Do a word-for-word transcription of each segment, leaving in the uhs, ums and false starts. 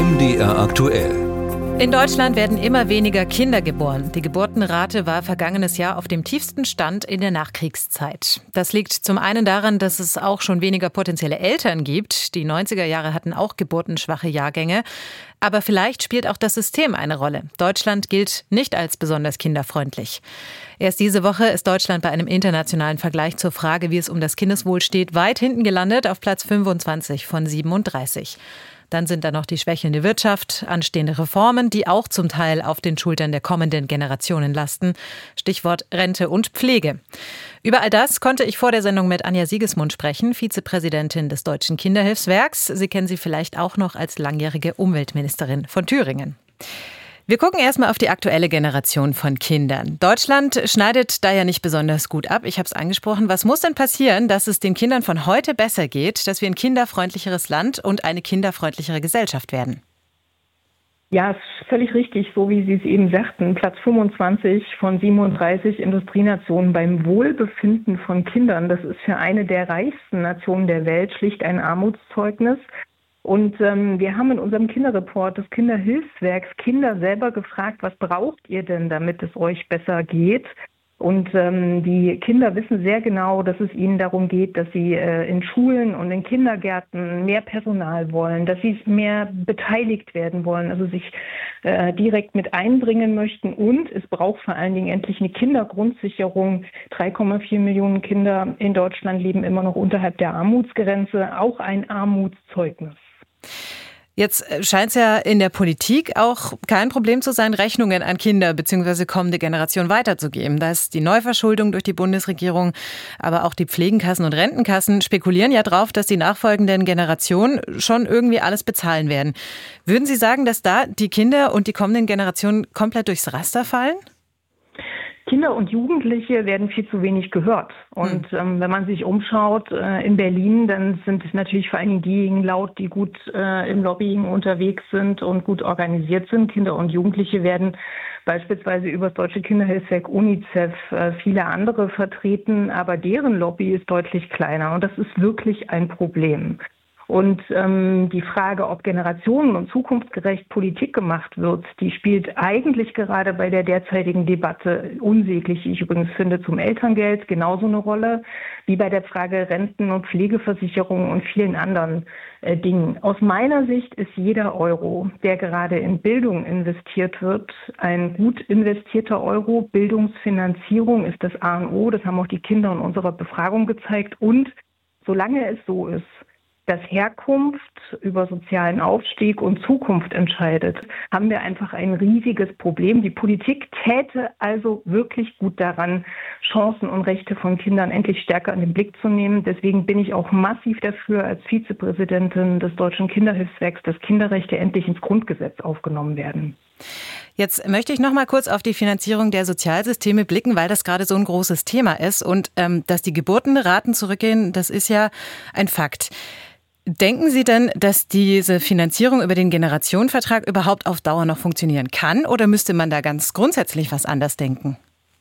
M D R aktuell. In Deutschland werden immer weniger Kinder geboren. Die Geburtenrate war vergangenes Jahr auf dem tiefsten Stand in der Nachkriegszeit. Das liegt zum einen daran, dass es auch schon weniger potenzielle Eltern gibt. Die neunziger Jahre hatten auch geburtenschwache Jahrgänge. Aber vielleicht spielt auch das System eine Rolle. Deutschland gilt nicht als besonders kinderfreundlich. Erst diese Woche ist Deutschland bei einem internationalen Vergleich zur Frage, wie es um das Kindeswohl steht, weit hinten gelandet, auf Platz fünfundzwanzig von siebenunddreißig. Dann sind da noch die schwächelnde Wirtschaft, anstehende Reformen, die auch zum Teil auf den Schultern der kommenden Generationen lasten. Stichwort Rente und Pflege. Über all das konnte ich vor der Sendung mit Anja Siegesmund sprechen, Vizepräsidentin des Deutschen Kinderhilfswerks. Sie kennen sie vielleicht auch noch als langjährige Umweltministerin von Thüringen. Wir gucken erstmal auf die aktuelle Generation von Kindern. Deutschland schneidet da ja nicht besonders gut ab. Ich habe es angesprochen. Was muss denn passieren, dass es den Kindern von heute besser geht, dass wir ein kinderfreundlicheres Land und eine kinderfreundlichere Gesellschaft werden? Ja, es ist völlig richtig, so wie Sie es eben sagten. Platz fünfundzwanzig von siebenunddreißig Industrienationen beim Wohlbefinden von Kindern. Das ist für eine der reichsten Nationen der Welt schlicht ein Armutszeugnis. Und ähm, wir haben in unserem Kinderreport des Kinderhilfswerks Kinder selber gefragt, was braucht ihr denn, damit es euch besser geht? Und ähm, die Kinder wissen sehr genau, dass es ihnen darum geht, dass sie äh, in Schulen und in Kindergärten mehr Personal wollen, dass sie mehr beteiligt werden wollen, also sich äh, direkt mit einbringen möchten. Und es braucht vor allen Dingen endlich eine Kindergrundsicherung. drei Komma vier Millionen Kinder in Deutschland leben immer noch unterhalb der Armutsgrenze, auch ein Armutszeugnis. Jetzt scheint es ja in der Politik auch kein Problem zu sein, Rechnungen an Kinder bzw. kommende Generationen weiterzugeben. Da ist die Neuverschuldung durch die Bundesregierung, aber auch die Pflegenkassen und Rentenkassen spekulieren ja drauf, dass die nachfolgenden Generationen schon irgendwie alles bezahlen werden. Würden Sie sagen, dass da die Kinder und die kommenden Generationen komplett durchs Raster fallen? Kinder und Jugendliche werden viel zu wenig gehört. Und ähm, wenn man sich umschaut äh, in Berlin, dann sind es natürlich vor allem diejenigen laut, die gut äh, im Lobbying unterwegs sind und gut organisiert sind. Kinder und Jugendliche werden beispielsweise über das Deutsche Kinderhilfswerk, UNICEF, äh, viele andere vertreten, aber deren Lobby ist deutlich kleiner. Und das ist wirklich ein Problem. Und ähm, die Frage, ob generationen- und zukunftsgerecht Politik gemacht wird, die spielt eigentlich gerade bei der derzeitigen Debatte unsäglich, wie ich übrigens finde, zum Elterngeld genauso eine Rolle wie bei der Frage Renten- und Pflegeversicherung und vielen anderen äh, Dingen. Aus meiner Sicht ist jeder Euro, der gerade in Bildung investiert wird, ein gut investierter Euro. Bildungsfinanzierung ist das A und O, das haben auch die Kinder in unserer Befragung gezeigt. Und solange es so ist, dass Herkunft über sozialen Aufstieg und Zukunft entscheidet, haben wir einfach ein riesiges Problem. Die Politik täte also wirklich gut daran, Chancen und Rechte von Kindern endlich stärker in den Blick zu nehmen. Deswegen bin ich auch massiv dafür, als Vizepräsidentin des Deutschen Kinderhilfswerks, dass Kinderrechte endlich ins Grundgesetz aufgenommen werden. Jetzt möchte ich noch mal kurz auf die Finanzierung der Sozialsysteme blicken, weil das gerade so ein großes Thema ist. Und ähm, dass die Geburtenraten zurückgehen, das ist ja ein Fakt. Denken Sie denn, dass diese Finanzierung über den Generationenvertrag überhaupt auf Dauer noch funktionieren kann? Oder müsste man da ganz grundsätzlich was anders denken?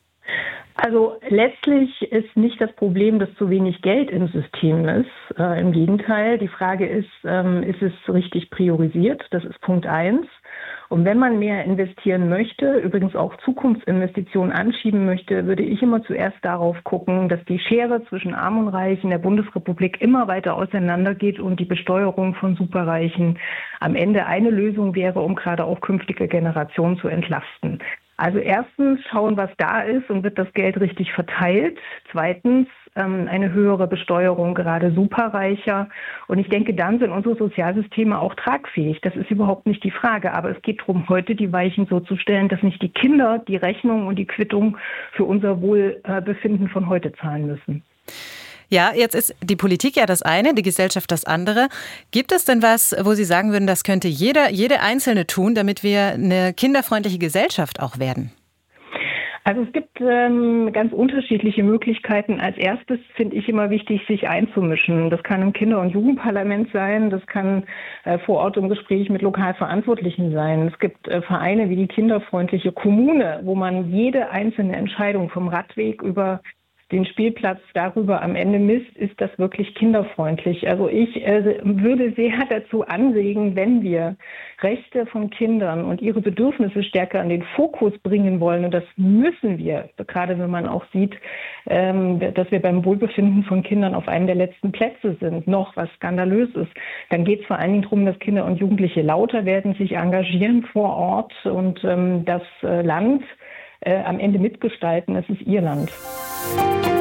Also letztlich ist nicht das Problem, dass zu wenig Geld im System ist. Äh, Im Gegenteil, die Frage ist, ähm, ist es richtig priorisiert? Das ist Punkt eins. Und wenn man mehr investieren möchte, übrigens auch Zukunftsinvestitionen anschieben möchte, würde ich immer zuerst darauf gucken, dass die Schere zwischen Arm und Reich in der Bundesrepublik immer weiter auseinandergeht und die Besteuerung von Superreichen am Ende eine Lösung wäre, um gerade auch künftige Generationen zu entlasten. Also erstens schauen, was da ist und wird das Geld richtig verteilt. Zweitens ähm, eine höhere Besteuerung gerade Superreicher. Und ich denke, dann sind unsere Sozialsysteme auch tragfähig. Das ist überhaupt nicht die Frage. Aber es geht darum, heute die Weichen so zu stellen, dass nicht die Kinder die Rechnung und die Quittung für unser Wohlbefinden von heute zahlen müssen. Ja, jetzt ist die Politik ja das eine, die Gesellschaft das andere. Gibt es denn was, wo Sie sagen würden, das könnte jeder, jede Einzelne tun, damit wir eine kinderfreundliche Gesellschaft auch werden? Also es gibt ähm, ganz unterschiedliche Möglichkeiten. Als erstes finde ich immer wichtig, sich einzumischen. Das kann im Kinder- und Jugendparlament sein, das kann äh, vor Ort im Gespräch mit Lokalverantwortlichen sein. Es gibt äh, Vereine wie die Kinderfreundliche Kommune, wo man jede einzelne Entscheidung vom Radweg über den Spielplatz darüber am Ende misst, ist das wirklich kinderfreundlich. Also ich äh, würde sehr dazu anregen, wenn wir Rechte von Kindern und ihre Bedürfnisse stärker an den Fokus bringen wollen, und das müssen wir, gerade wenn man auch sieht, ähm, dass wir beim Wohlbefinden von Kindern auf einem der letzten Plätze sind, noch was skandalös ist, dann geht es vor allen Dingen darum, dass Kinder und Jugendliche lauter werden, sich engagieren vor Ort und ähm, das äh, Land äh, am Ende mitgestalten. Es ist ihr Land.